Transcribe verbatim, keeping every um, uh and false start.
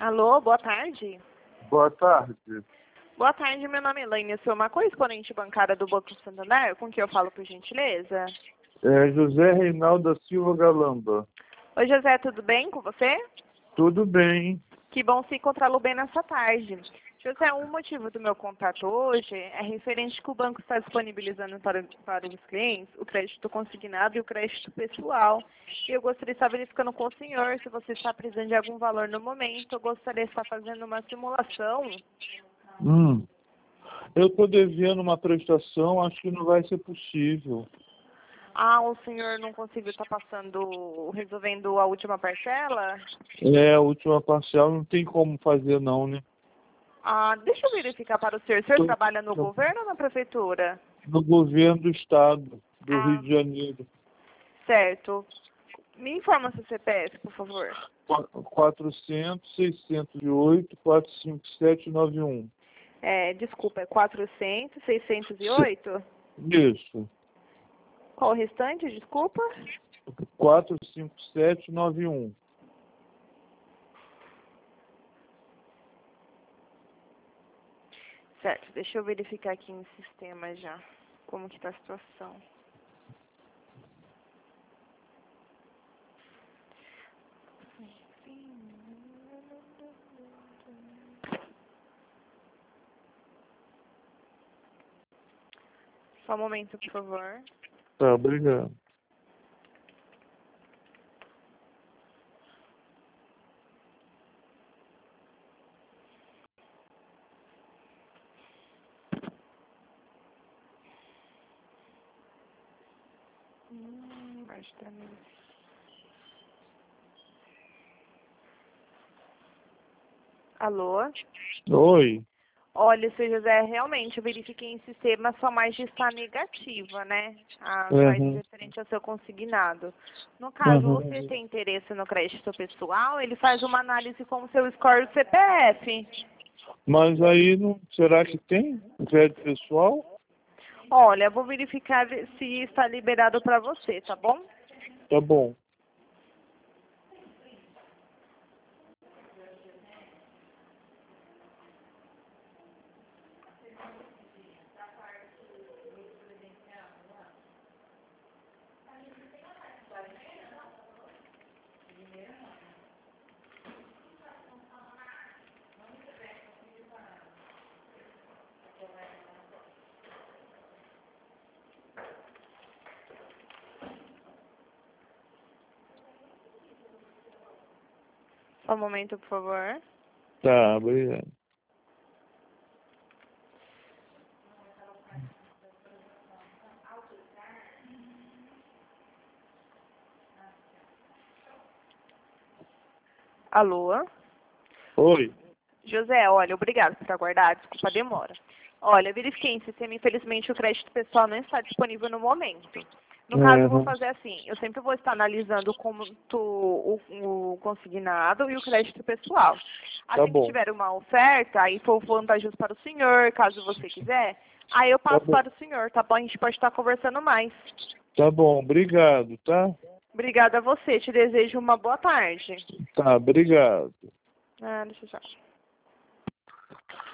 Alô, boa tarde. Boa tarde. Boa tarde, meu nome é Elaine. Eu sou uma correspondente bancária do Banco Santander, com quem eu falo, por gentileza? É José Reinaldo da Silva Galamba. Oi, José, tudo bem com você? Tudo bem. Que bom se encontrá-lo bem nessa tarde. José, um motivo do meu contato hoje é referente que o banco está disponibilizando para, para os clientes o crédito consignado e o crédito pessoal. E eu gostaria de estar verificando com o senhor se você está precisando de algum valor no momento. Eu gostaria de estar fazendo uma simulação. Hum. Eu estou devendo uma prestação, acho que não vai ser possível. Ah, o senhor não conseguiu estar passando, resolvendo a última parcela? É, a última parcial não tem como fazer não, né? Ah, deixa eu verificar para o senhor. O senhor Tô- trabalha no tô- governo ou na prefeitura? No governo do estado do Ah, Rio de Janeiro. certo. Me informa seu C P F, por favor. quatrocentos, seiscentos e oito, quatrocentos e cinquenta e sete, noventa e um. É, desculpa, é quatrocentos, seiscentos e oito? Isso. Qual o restante, desculpa? quatrocentos e cinquenta e sete, noventa e um. Certo, deixa eu verificar aqui no sistema já, como que tá a situação. Só um momento, por favor. Tá, obrigado. Hum, acho que tá meio- Alô? Oi. Olha, seu José, realmente, eu verifiquei em sistema, sua margem está negativa, né? A margem Uhum. referente ao seu consignado. No caso, Uhum. você tem interesse no crédito pessoal, ele faz uma análise com o seu score do C P F. Mas aí, não, será que tem crédito pessoal? Olha, eu vou verificar se está liberado para você, tá bom? Tá bom. Só um momento, por favor. Tá, obrigado. Alô? Oi. José, olha, obrigado por aguardar, desculpa a demora. Olha, eu verifiquei em sistema, infelizmente o crédito pessoal não está disponível no momento. No caso, eu vou Uhum. fazer assim, eu sempre vou estar analisando como tu, o, o consignado e o crédito pessoal. Tá Assim que bom. tiver uma oferta, aí for vantajoso para o senhor, caso você quiser, aí eu Tá passo bom. para o senhor, tá bom? A gente pode estar conversando mais. Tá bom, obrigado, tá? Obrigada a você, te desejo uma boa tarde. Tá, obrigado. Ah, deixa eu já.